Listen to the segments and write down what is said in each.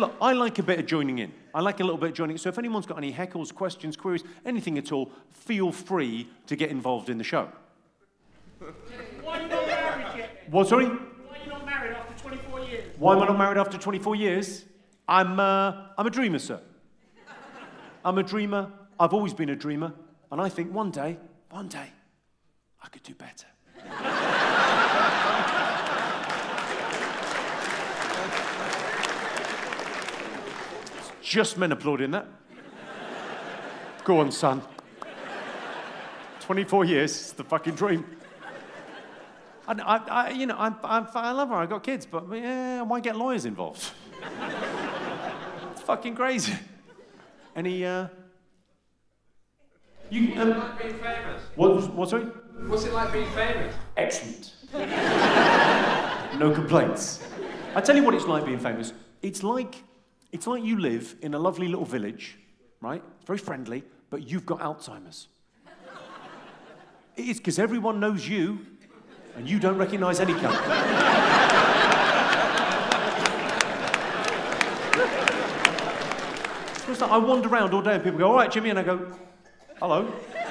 look, I like a bit of joining in. I like a little bit of joining in. So if anyone's got any heckles, questions, queries, anything at all, feel free to get involved in the show. Why are you not married yet? What, sorry? Why are you not married after 24 years? Why am I not married after 24 years? I'm a dreamer, sir. I'm a dreamer. I've always been a dreamer. And I think one day, I could do better. Just men applauding that. Go on, son. 24 years, it's the fucking dream. I love her, I got kids, but yeah, why get lawyers involved? It's fucking crazy. Any, What's it like being famous? What, sorry? What's it like being famous? Excellent. No complaints. I tell you what it's like being famous. It's like you live in a lovely little village, right? It's very friendly, but you've got Alzheimer's. It is because everyone knows you, and you don't recognise any cunt. It's like I wander around all day and people go, all right, Jimmy, and I go, hello.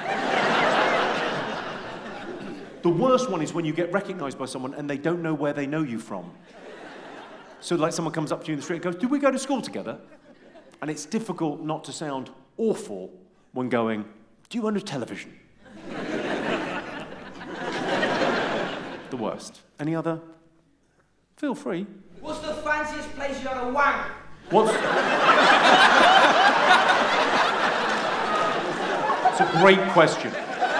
The worst one is when you get recognised by someone and they don't know where they know you from. So like someone comes up to you in the street and goes, did we go to school together? And it's difficult not to sound awful when going, do you own a television? The worst. Any other? Feel free. What's the fanciest place you had a wank? It's a great question.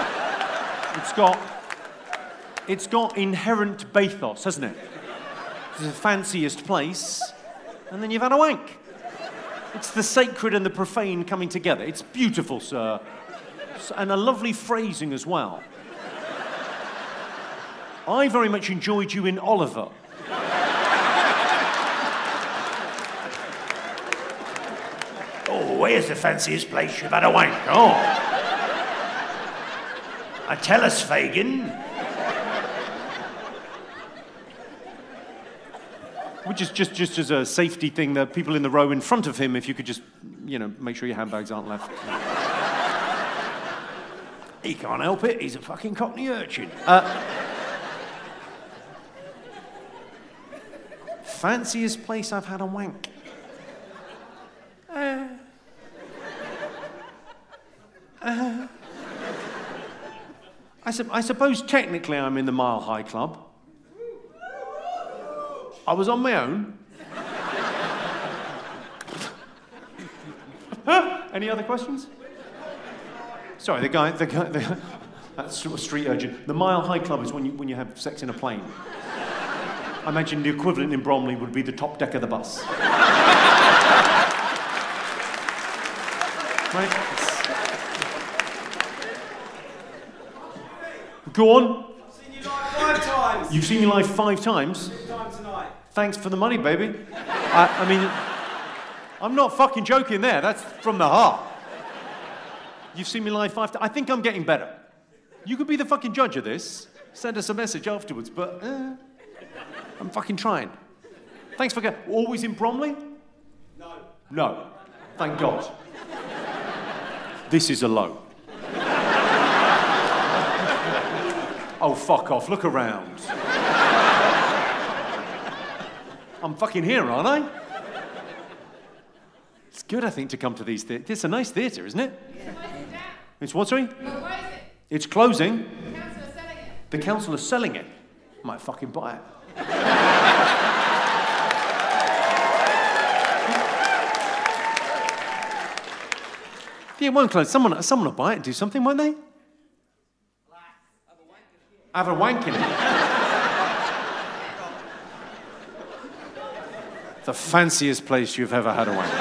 It's got inherent bathos, hasn't it? It's the fanciest place, and then you've had a wank. It's the sacred and the profane coming together. It's beautiful, sir. And a lovely phrasing as well. I very much enjoyed you in Oliver. Oh, where's the fanciest place you've had a wank? Oh. Tell us, Fagin. Which is just as a safety thing, the people in the row in front of him, if you could just, make sure your handbags aren't left. He can't help it, he's a fucking Cockney urchin. Fanciest place I've had a wank? I suppose technically I'm in the Mile High Club. I was on my own. Any other questions? Sorry, the guy, that's sort of street urchin. The Mile High Club is when you have sex in a plane. I imagine the equivalent in Bromley would be the top deck of the bus. Right? Go on. I've seen you live 5 times. You've seen me live 5 times? 5th time tonight. Thanks for the money, baby. I mean, I'm not fucking joking there. That's from the heart. You've seen me live 5 times. I think I'm getting better. You could be the fucking judge of this. Send us a message afterwards, but I'm fucking trying. Thanks for getting... Always in Bromley? No. No. Thank God. This is a low. Oh, fuck off. Look around. I'm fucking here, aren't I? It's good, I think, to come to these theatres. It's a nice theatre, isn't it? Yeah. It's what, sorry? Well, why is it? It's closing. The council is selling it. The council is selling it. Might fucking buy it. Yeah, it won't close. Someone will buy it and do something, won't they? Have a wank in it. The fanciest place you've ever had a wank.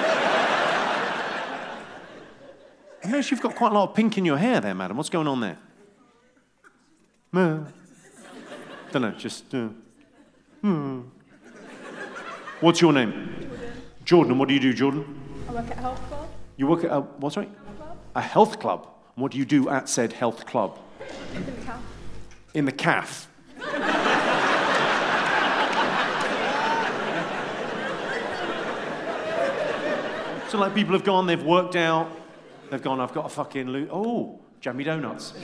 I notice you've got quite a lot of pink in your hair there, madam. What's going on there? Don't know, just... What's your name? Jordan. What do you do, Jordan? I work at a health club. You work at a... what, sorry? Health club. A health club. What do you do at said health club? In the calf. In the calf. So like people have gone, they've worked out, they've gone, I've got a fucking oh, jammy donuts.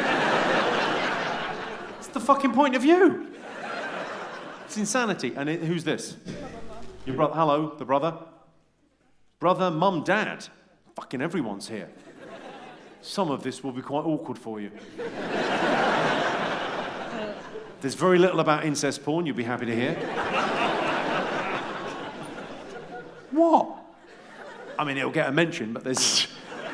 What's the fucking point of you? It's insanity. And who's this? Your brother. Hello, the brother. Brother, mum, dad. Fucking everyone's here. Some of this will be quite awkward for you. There's very little about incest porn, you'll be happy to hear. What? I mean, it'll get a mention, but there's...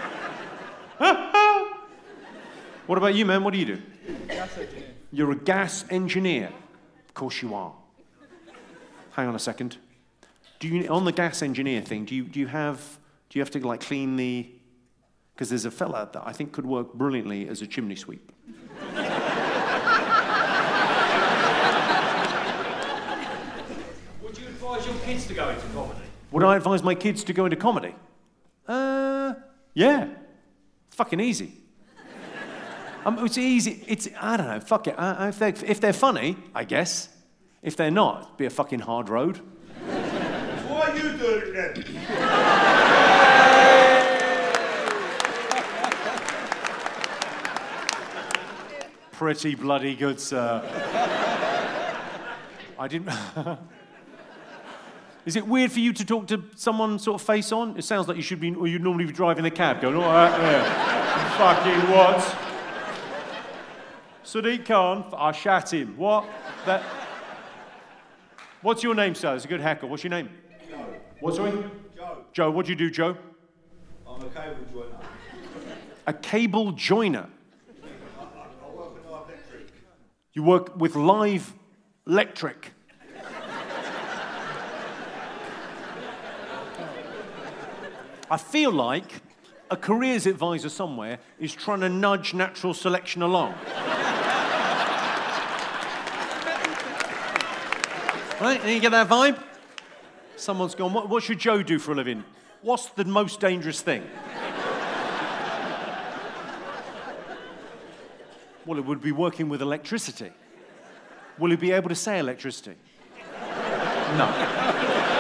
What about you, man? What do you do? Gas engineer. You're a gas engineer. Of course you are. Hang on a second. On the gas engineer thing, do you have to like clean the... Because there's a fella that I think could work brilliantly as a chimney sweep. Would you advise your kids to go into comedy? Would I advise my kids to go into comedy? Yeah. It's fucking easy. It's easy. I don't know, fuck it. If they're funny, I guess. If they're not, it'd be a fucking hard road. Why are you doing it then? Pretty bloody good, sir. I didn't... Is it weird for you to talk to someone sort of face on? It sounds like you should be, or you'd normally be driving a cab going, all right, yeah. Fucking what? Sadiq Khan, I shat him. What? What's your name, sir? It's a good heckle. What's your name? Joe. What, sorry? Joe. Joe, what do you do, Joe? I'm a cable joiner. A cable joiner. I work with live electric. You work with live electric. I feel like a careers advisor somewhere is trying to nudge natural selection along. Right? And you get that vibe? Someone's gone, what should Joe do for a living? What's the most dangerous thing? Well, it would be working with electricity. Will he be able to say electricity? No.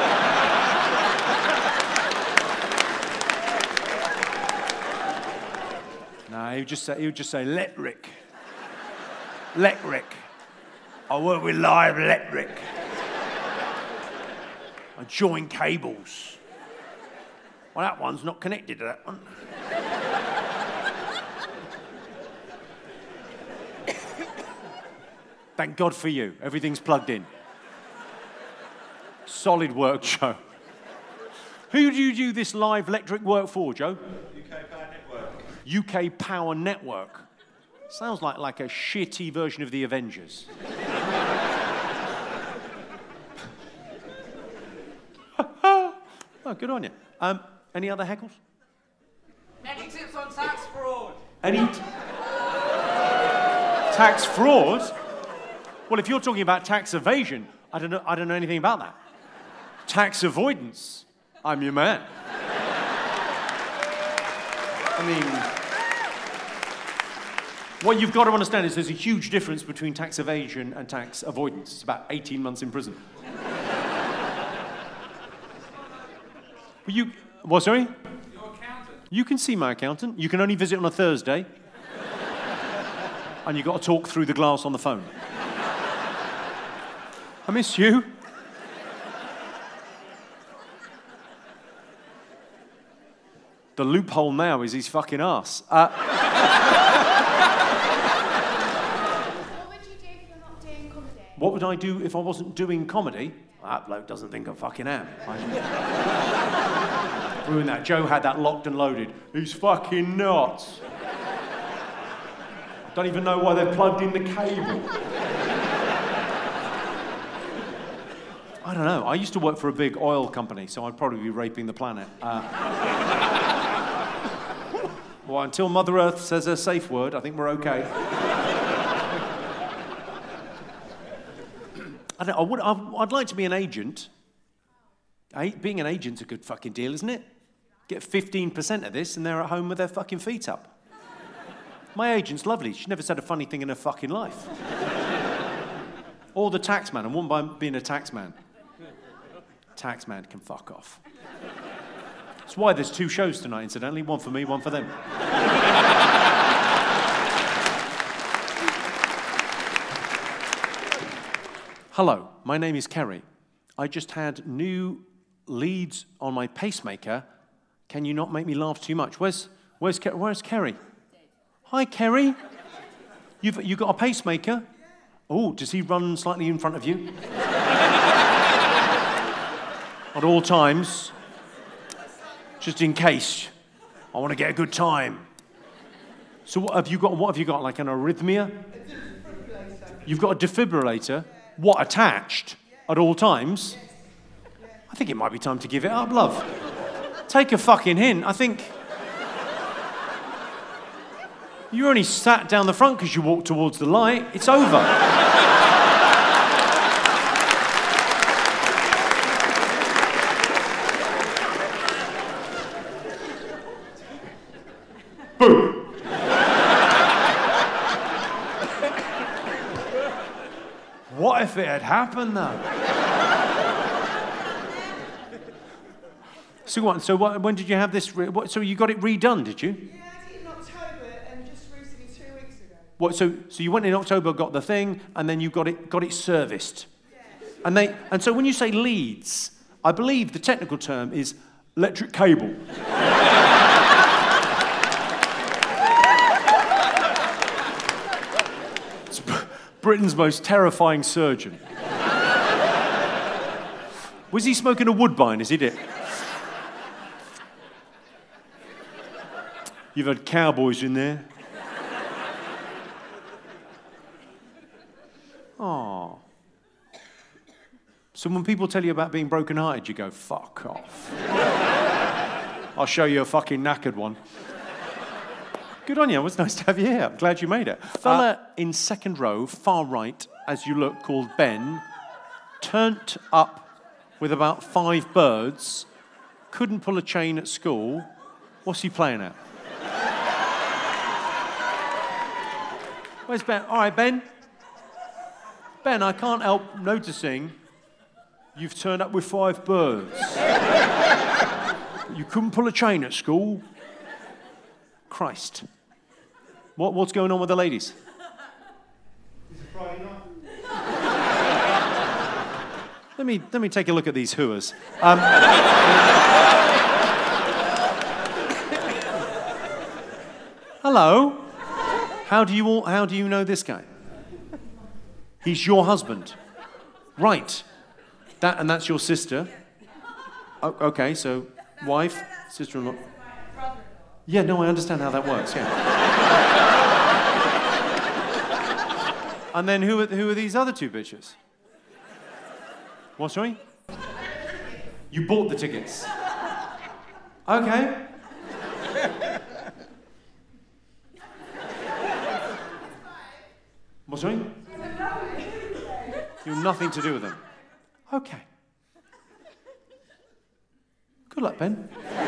No, he would just say, electric. Electric. I work with live electric. I join cables. Well, that one's not connected to that one. Thank God for you. Everything's plugged in. Solid work, Joe. Who do you do this live electric work for, Joe? UK Power Network. UK Power Network. Sounds like a shitty version of the Avengers. Oh, good on you. Any other heckles? Any tips on tax fraud? Any tax fraud? Well, if you're talking about tax evasion, I don't know anything about that. Tax avoidance, I'm your man. I mean, what you've got to understand is there's a huge difference between tax evasion and tax avoidance. It's about 18 months in prison. What, sorry? Your accountant. You can see my accountant. You can only visit on a Thursday. And you've got to talk through the glass on the phone. I miss you. The loophole now is his fucking ass. What would you do if you're not doing comedy? What would I do if I wasn't doing comedy? Well, that bloke doesn't think I fucking am. Ruin that. Joe had that locked and loaded. He's fucking nuts. Don't even know why they've plugged in the cable. I don't know. I used to work for a big oil company, so I'd probably be raping the planet. Well, until Mother Earth says a safe word, I think we're okay. I'd like to be an agent. Being an agent's a good fucking deal, isn't it? Get 15% of this and they're at home with their fucking feet up. My agent's lovely. She's never said a funny thing in her fucking life. Or the taxman. I wouldn't mind being a taxman. Taxman can fuck off. That's why there's 2 shows tonight, incidentally. One for me, one for them. Hello, my name is Kerry. I just had new leads on my pacemaker. Can you not make me laugh too much? Where's Kerry? Hi, Kerry. You got a pacemaker? Oh, does he run slightly in front of you? At all times, just in case. I want to get a good time. So what have you got? Like an arrhythmia? You've got a defibrillator? What, attached at all times? I think it might be time to give it up, love. Take a fucking hint. I think you only sat down the front because you walked towards the light. It's over. Boom. What if it had happened, though? So what? So when did you have this? So you got it redone, did you? Yeah, I did in October and just recently 2 weeks ago. What? So you went in October, got the thing, and then you got it serviced. Yeah. And so when you say leads, I believe the technical term is electric cable. It's Britain's most terrifying surgeon. Was he smoking a Woodbine? Is he it? You've had cowboys in there. Oh. So when people tell you about being broken-hearted, you go, fuck off. I'll show you a fucking knackered one. Good on you. It was nice to have you here. I'm glad you made it. Fella in second row, far right, as you look, called Ben, turned up with about 5 birds, couldn't pull a chain at school. What's he playing at? Where's Ben? All right, Ben. Ben, I can't help noticing you've turned up with 5 birds. You couldn't pull a chain at school. Christ. What's going on with the ladies? It's a Friday night. Let me take a look at these hooers. Hello. How do you know this guy? He's your husband. Right. That's your sister. Oh, okay, so wife, sister-in-law. Yeah, no, I understand how that works, yeah. And then who are these other 2 bitches? What, sorry? You bought the tickets. Okay. What, sorry? You have nothing to do with them. Okay. Good luck, Ben.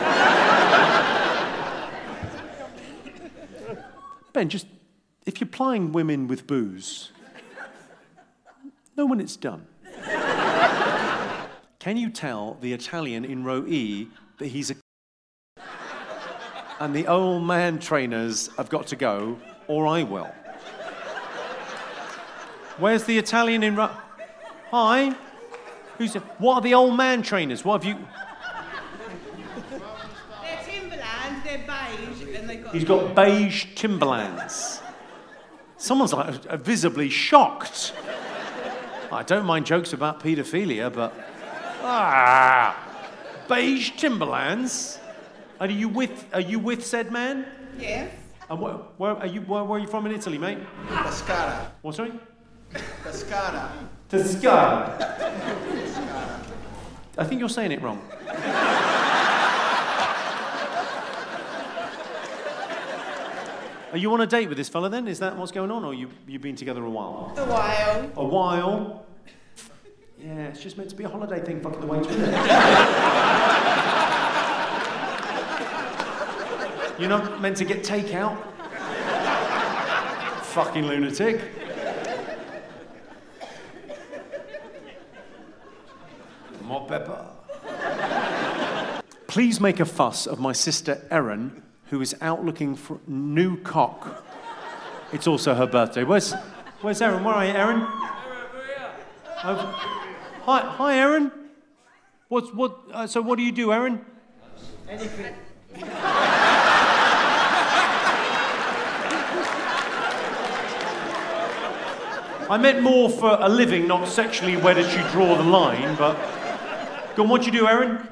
Ben, just, if you're plying women with booze, know when it's done. Can you tell the Italian in row E that he's a and the old man trainers have got to go, or I will? Where's the Italian in row... Hi? What are the old man trainers? What have you... They're Timberland, they're beige, and they've got... He's got beige Timberlands. Someone's like visibly shocked. I don't mind jokes about paedophilia, but... beige Timberlands? Are you with said man? Yes. And where are you from in Italy, mate? Pescara. What, sorry? Pescara. Pescara. I think you're saying it wrong. Are you on a date with this fella then? Is that what's going on, or you've been together a while? A while. A while? Yeah, it's just meant to be a holiday thing, fucking the waiter, isn't it? You're not meant to get takeout? Fucking lunatic. More pepper. Please make a fuss of my sister Erin, who is out looking for a new cock. It's also her birthday. Where's Erin? Where are you, Erin? Hi, Erin. So what do you do, Erin? Anything. I meant more for a living, not sexually. Where did she draw the line? But go on, what do you do, Erin?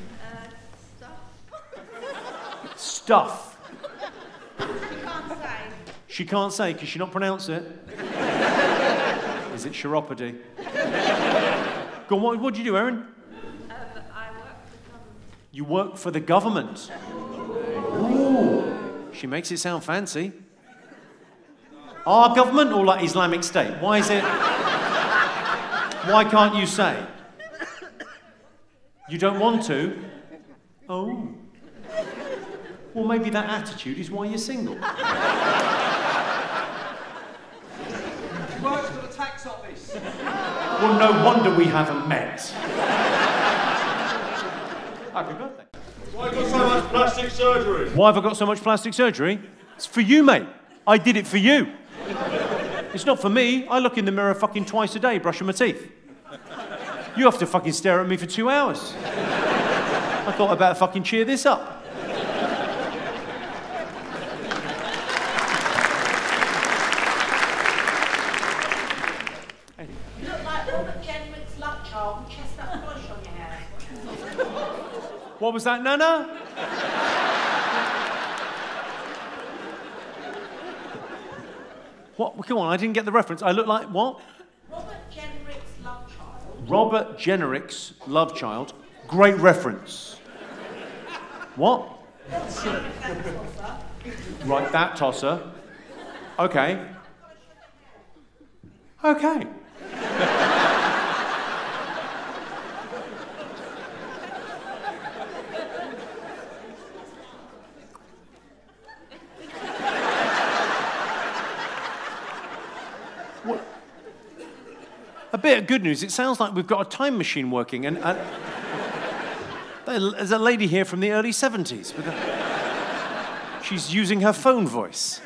Stuff. She can't say. She can't say. Can she not pronounce it? Is it chiropody? Go on, what do you do, Erin? I work for the government. You work for the government. Ooh, she makes it sound fancy. Our government or like Islamic State? Why is it? Why can't you say? You don't want to? Oh. Well, maybe that attitude is why you're single. She works for the tax office. Well, no wonder we haven't met. Happy birthday. Why have you got so much plastic surgery? Why have I got so much plastic surgery? It's for you, mate. I did it for you. It's not for me. I look in the mirror fucking twice a day brushing my teeth. You have to fucking stare at me for 2 hours. I thought I'd better fucking cheer this up. You look like Robert Jenrick's love child with chestnut polish on your hair. What was that, Nana? What? Come on, I didn't get the reference. I look like what? Robert Jenrick's love child. Robert Jenrick's love child. Great reference. What? Right, that tosser. Okay. Okay. A bit of good news. It sounds like we've got a time machine working, and there's a lady here from the early 70s. She's using her phone voice.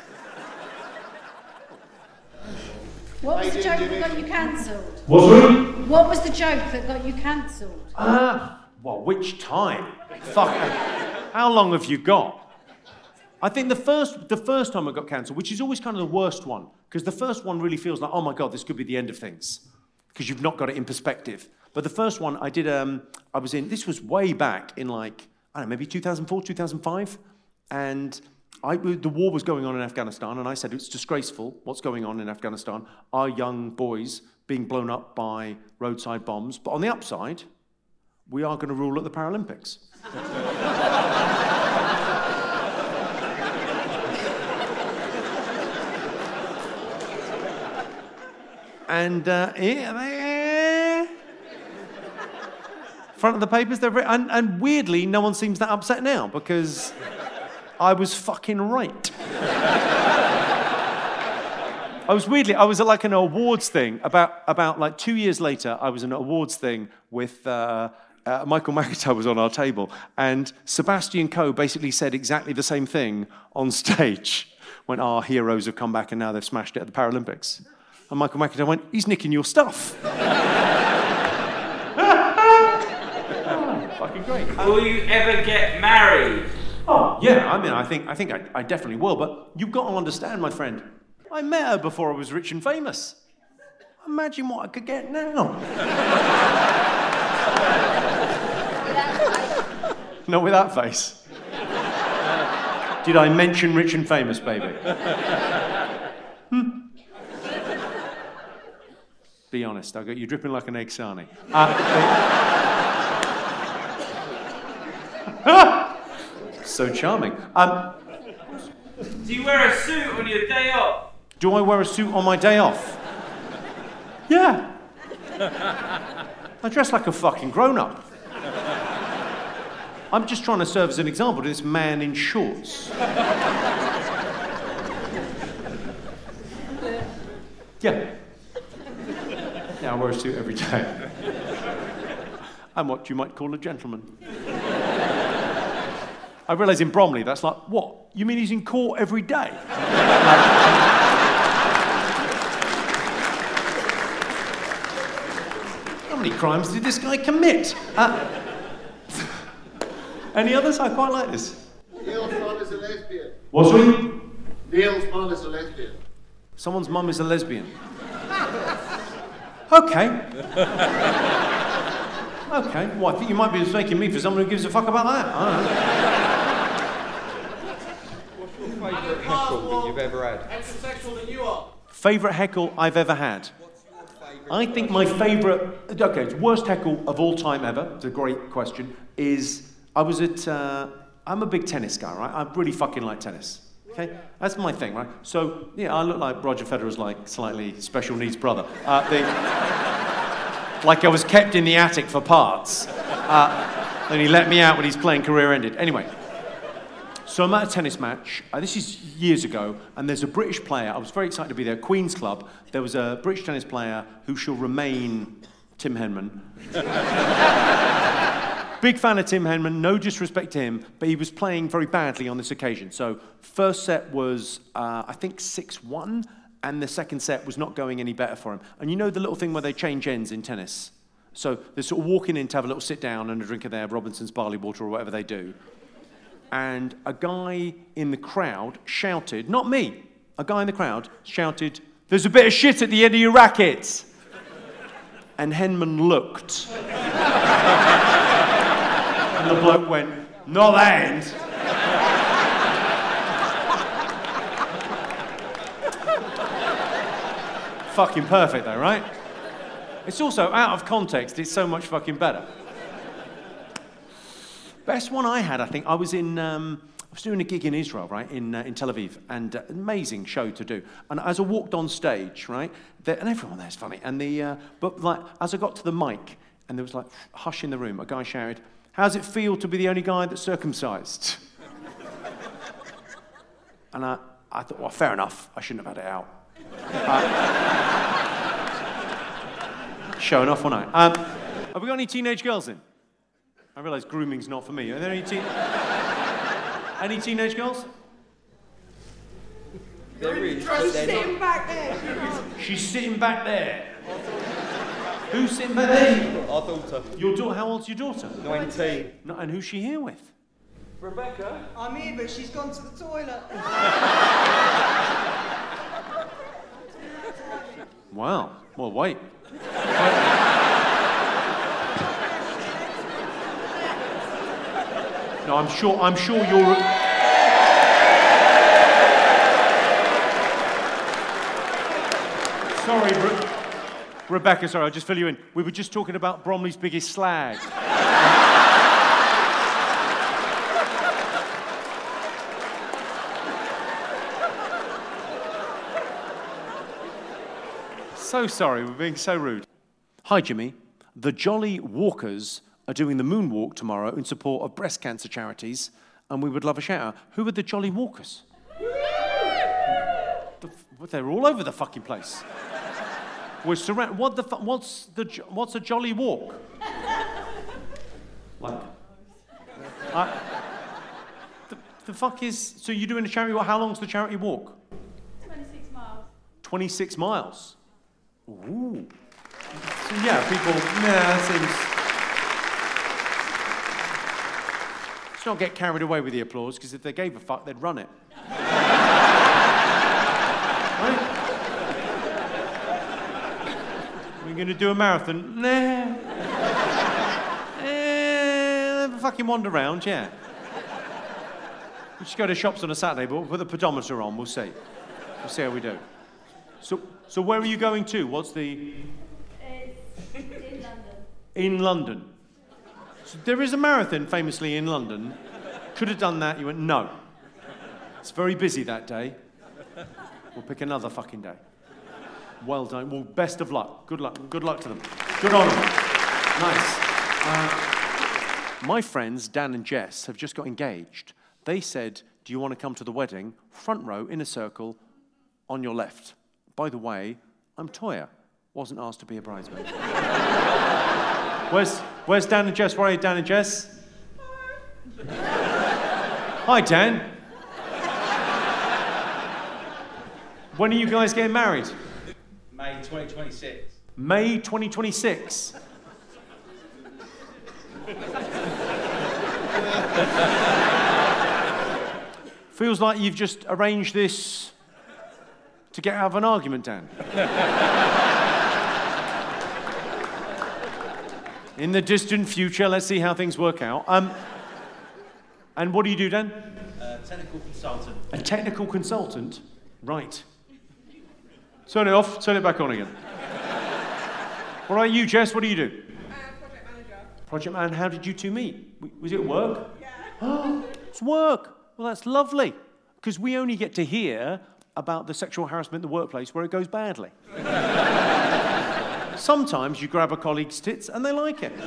What was the joke that got you cancelled? What was the joke that got you cancelled? Well, which time? Fuck. How long have you got? I think the first time I got cancelled, which is always kind of the worst one, because the first one really feels like, oh my God, this could be the end of things, because you've not got it in perspective. But the first one I did, this was way back in like, I don't know, maybe 2004, 2005, and the war was going on in Afghanistan, and I said, it's disgraceful what's going on in Afghanistan, our young boys being blown up by roadside bombs, but on the upside, we are going to rule at the Paralympics. And front of the papers, and weirdly, no one seems that upset now because I was fucking right. I was at like an awards thing about like 2 years later. I was in an awards thing with Michael McIntyre was on our table, and Sebastian Coe basically said exactly the same thing on stage when our heroes have come back and now they've smashed it at the Paralympics. And Michael McIntyre went, he's nicking your stuff. Fucking great. Will you ever get married? Oh, yeah, I mean, I think I definitely will, but you've got to understand, my friend, I met her before I was rich and famous. Imagine what I could get now. Not with that face. Did I mention rich and famous, baby? Be honest, you're dripping like an egg sarnie. So charming. Do you wear a suit on your day off? Do I wear a suit on my day off? Yeah. I dress like a fucking grown-up. I'm just trying to serve as an example to this man in shorts. Yeah. Yeah, I wear a suit every day. I'm what you might call a gentleman. I realise in Bromley, that's like, what? You mean he's in court every day? How many crimes did this guy commit? Any others? I quite like this. Neil's mum is a lesbian. What's he? Neil's mum is a lesbian. Someone's mum is a lesbian. Okay. Okay. Well, I think you might be mistaking me for someone who gives a fuck about that. I don't know. What's your favourite heckle that you've ever had? Heterosexual than you are. Favourite heckle I've ever had? I think my favourite, okay, worst heckle of all time ever, it's a great question, is I was at, I'm a big tennis guy, right? I really fucking like tennis, okay? That's my thing, right? So, yeah, I look like Roger Federer's, like, slightly special needs brother. Like I was kept in the attic for parts. Then he let me out when his playing career ended. Anyway, so I'm at a tennis match. This is years ago, and there's a British player. I was very excited to be there. Queen's Club. There was a British tennis player who shall remain Tim Henman. Big fan of Tim Henman, no disrespect to him, but he was playing very badly on this occasion. So first set was, I think, 6-1, and the second set was not going any better for him. And you know the little thing where they change ends in tennis? So they're sort of walking in to have a little sit down and a drink of their Robinson's barley water or whatever they do. And a guy in the crowd shouted, not me, a guy in the crowd shouted, "There's a bit of shit at the end of your rackets." And Henman looked. And the bloke went, "Not that end." Fucking perfect though, right? It's also, out of context, it's so much fucking better. Best one I had, I think, I was in, I was doing a gig in Israel, right, in Tel Aviv, and amazing show to do. And as I walked on stage, right, and everyone there's funny, and but like, as I got to the mic, and there was like hush in the room, a guy shouted, "How's it feel to be the only guy that's circumcised?" And I thought, well, fair enough, I shouldn't have had it out. Showing off, wasn't I? Have we got any teenage girls in? I realise grooming's not for me. Are there any teenage girls? There is. She's sitting back there. She's sitting back there. Who's sitting back there? Our daughter. Your daughter? How old's your daughter? 19. No, and who's she here with? Rebecca? I'm here, but she's gone to the toilet. Wow. Well, wait. No, I'm sure you're... Sorry, Rebecca, sorry, I'll just fill you in. We were just talking about Bromley's biggest slag. So sorry, we're being so rude. Hi, Jimmy. The Jolly Walkers are doing the moonwalk tomorrow in support of breast cancer charities, and we would love a shout out. Who are the Jolly Walkers? They're all over the fucking place. We're surrounded. What's a jolly walk? Like, the fuck is? So you're doing a charity walk? How long's the charity walk? 26 miles. 26 miles. Ooh. So yeah, people. Yeah, that seems. Let's not get carried away with the applause, because if they gave a fuck, they'd run it. Right? We're going to do a marathon? Nah. Fucking wander around, yeah. We just go to shops on a Saturday, but we'll put the pedometer on, we'll see. We'll see how we do. So where are you going to? What's the... It's in London. In London. So there is a marathon famously in London. Could have done that, you went, no. It's very busy that day. We'll pick another fucking day. Well done. Well, best of luck. Good luck. Good luck to them. Good on them. Nice. My friends, Dan and Jess, have just got engaged. They said, do you want to come to the wedding? Front row, in a circle, on your left. By the way, I'm Toya. Wasn't asked to be a bridesmaid. Where's Dan and Jess? Where are you, Dan and Jess? Hi, Dan. When are you guys getting married? May 2026. May 2026. Feels like you've just arranged this to get out of an argument, Dan. In the distant future, let's see how things work out. And what do you do, Dan? Technical consultant. A technical consultant? Right. Turn it off, turn it back on again. What about you, Jess? What do you do? Project manager. Project man, how did you two meet? Was it work? Yeah. It's work. Well, that's lovely. Because we only get to hear about the sexual harassment in the workplace where it goes badly. Sometimes you grab a colleague's tits and they like it.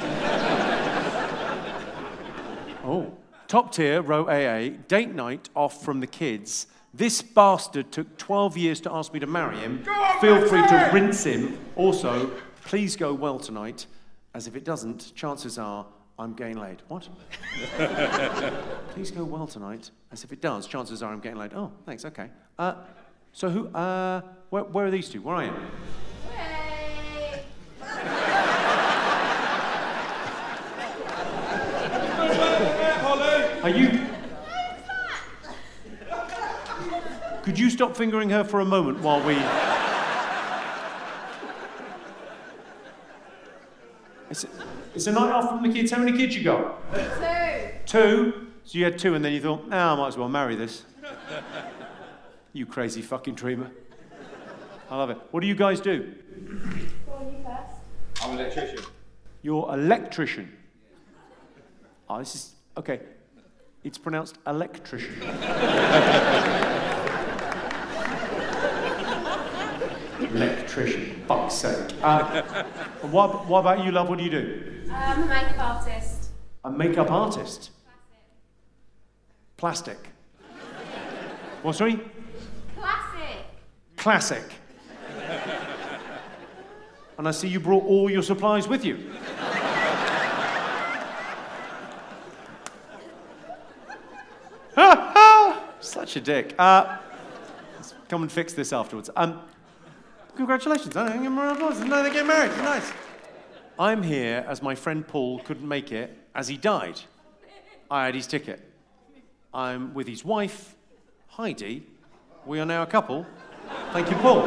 Oh. Top tier, row AA, date night off from the kids. This bastard took 12 years to ask me to marry him. Feel free to rinse him. Also, please go well tonight, as if it doesn't, chances are I'm getting laid. What? Please go well tonight, as if it does, chances are I'm getting laid. Oh, thanks, okay. So who, where are these two? Where are you? Hey. Are you... Could you stop fingering her for a moment while we... It's a night off from the kids. How many kids you got? 2. 2? So you had 2 and then you thought, I might as well marry this. You crazy fucking dreamer. I love it. What do you guys do? Go on, you first. I'm an electrician. You're electrician. Oh, this is... Okay. It's pronounced electrician. Electrician. Fuck's sake. What about you, love? What do you do? I'm a makeup artist. A makeup artist? Plastic. What, sorry? Classic. Classic. And I see you brought all your supplies with you. Such a dick. Let's come and fix this afterwards. Congratulations. I think no, they get married. Nice. I'm here as my friend Paul couldn't make it as he died. I had his ticket. I'm with his wife, Heidi. We are now a couple. Thank you, Paul.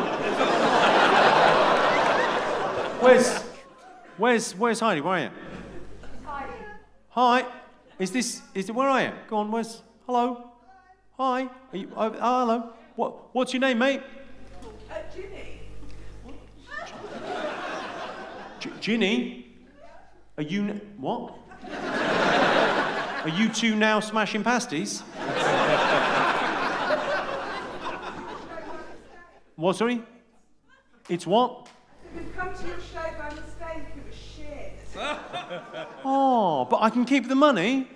Where's Heidi? Where are you? Hi. Hi. Is it where are you? Go on, hello? Hi. Are you, hello. What's your name, mate? Ginny. Ginny? Are you... What? Are you two now smashing pasties? What, sorry? It's what? We've come to your show by mistake. It was shit. Oh, but I can keep the money.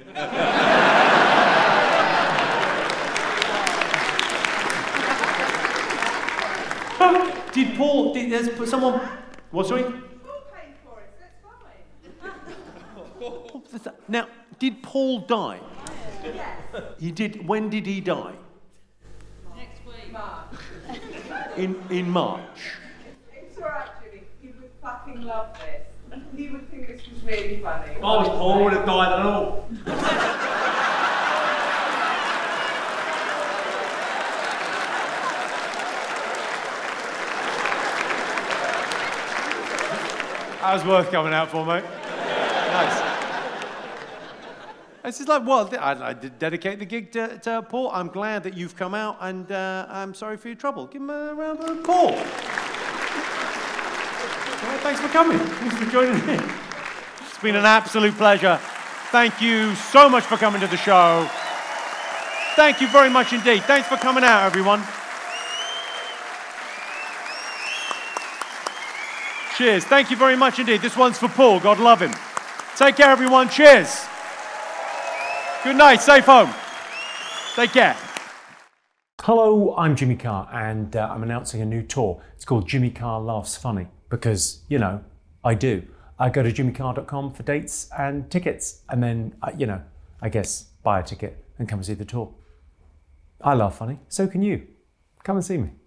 There's someone... What, sorry? Paul paid for it, so it's fine. Now, did Paul die? Yes. He did. When did he die? Next week. March. In March. It's all right, Jimmy. You would fucking love this. You would think this was really funny. If I was Paul, I would have died and all. That was worth coming out for, mate. Nice. This is like, well, I did dedicate the gig to Paul. I'm glad that you've come out, and I'm sorry for your trouble. Give him a round of applause. Well, thanks for coming. Thanks for joining in. It's been an absolute pleasure. Thank you so much for coming to the show. Thank you very much indeed. Thanks for coming out, everyone. Cheers. Thank you very much indeed. This one's for Paul. God love him. Take care, everyone. Cheers. Good night. Safe home. Take care. Hello, I'm Jimmy Carr, and I'm announcing a new tour. It's called Jimmy Carr Laughs Funny, because, you know, I do. I go to jimmycarr.com for dates and tickets, and then, you know, I guess buy a ticket and come and see the tour. I laugh funny, so can you. Come and see me.